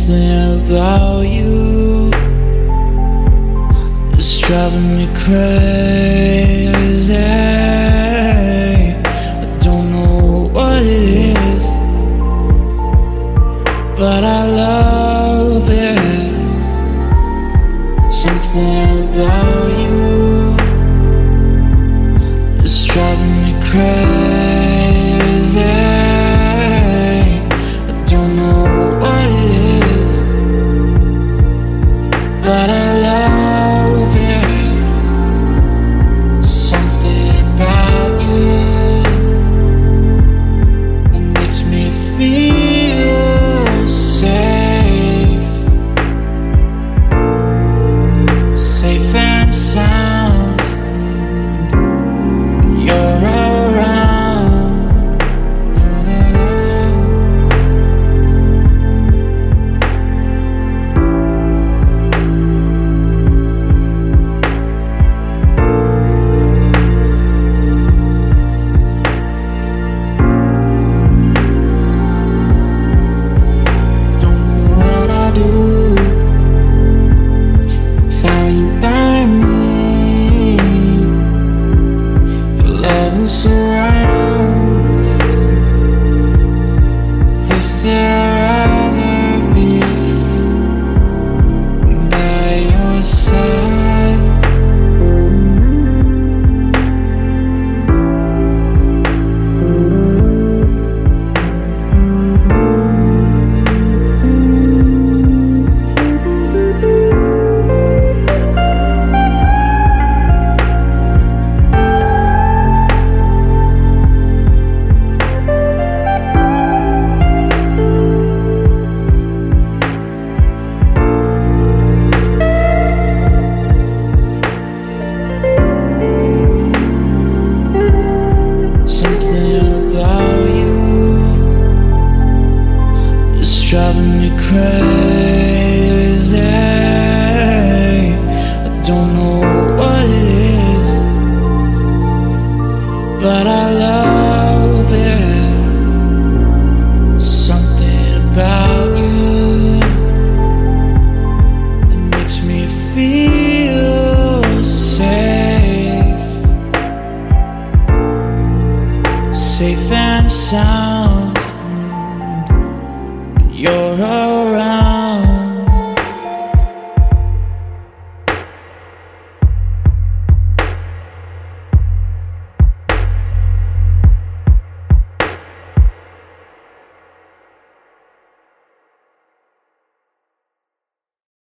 Something about you is driving me crazy. I don't know what it is, but I love it. Something about you is driving me crazy. I don't know what it is, but I love it. Something about you, it makes me feel safe, safe and sound. You're around. Don't know what I do without you by me. Your love will surround me. This I'd rather be by your side. Something about you is driving me crazy. I don't know what it is, but I love it. Something about you, it makes me feel safe, safe and sound. You're